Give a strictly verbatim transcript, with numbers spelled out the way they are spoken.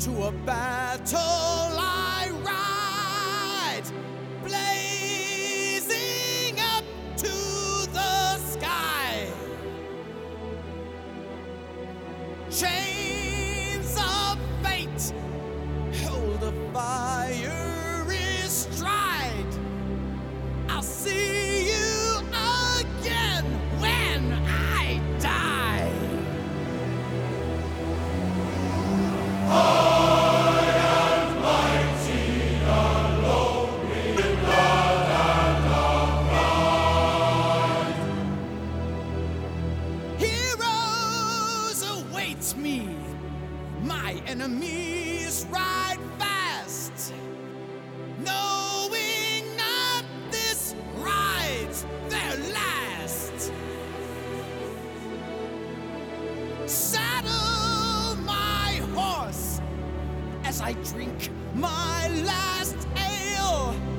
to a battle I ride, blazing up to the sky. Chains of fate hold a fiery stride. I'll see you again when I die. Heroes await me. My enemies ride fast, knowing not this ride's their last. Saddle my horse as I drink my last ale.